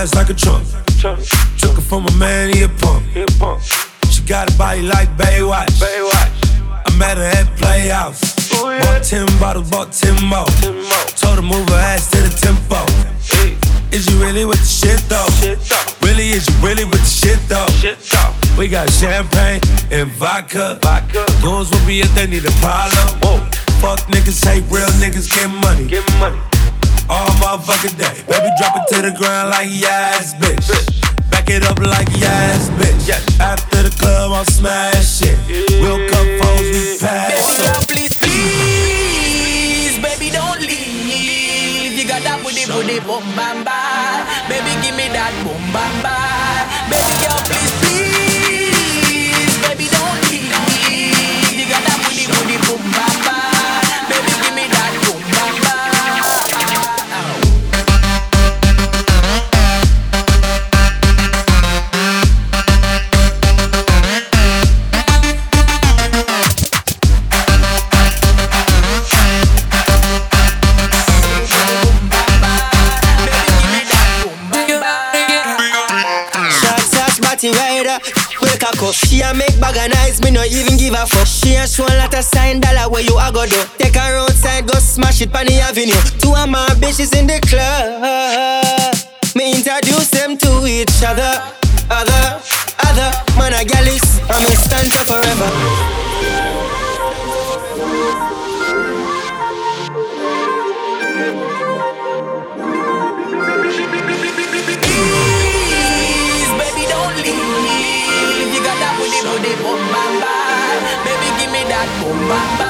ass like a trunk. Took her from a man, he a punk. She got a body like Baywatch. I met her at Playhouse. Bought 10 bottles, bought 10 more. Told her move her ass to the tempo. Is you really with the shit though? Really, is you really with the shit though? We got champagne and vodka. Goons will be if they need a problem. Fuck niggas, hate real niggas, get money. All motherfucking day. Baby, drop it to the ground like yes, bitch. Back it up like yes, bitch. After the club, I'll smash it. We'll cup phones, we pass up. Please, please, baby, don't leave. You got that booty, boom, bam, bam. Baby, give me that boom, bam, bam. Baby girl, please, please, baby, don't leave. You got that booty, boom, bam, bam. Baby, give me that boom, bam, bam. She a make bag of nice, me no even give a fuck. She a show a lot of sign dollar where you a go do. Take her outside, go smash it on the avenue. Two of my bitches in the club. Me introduce them to each other. Other man a gallus, I'm a stand for forever. Boom, bam, bam. Baby, give me that boom, bam, bam.